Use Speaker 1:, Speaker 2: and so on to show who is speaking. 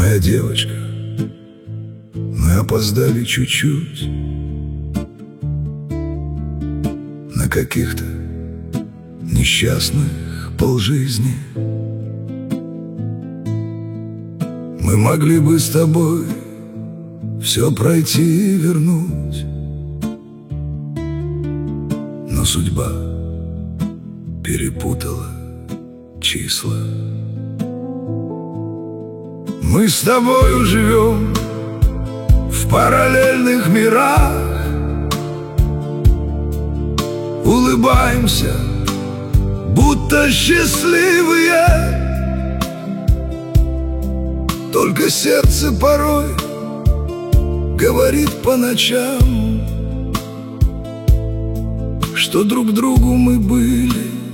Speaker 1: моя девочка, мы опоздали чуть-чуть на каких-то несчастных полжизни. Мы могли бы с тобой все пройти и вернуть, но судьба перепутала числа. Мы с тобою живем в параллельных мирах, улыбаемся, будто счастливые, только сердце порой говорит по ночам, что друг другу мы были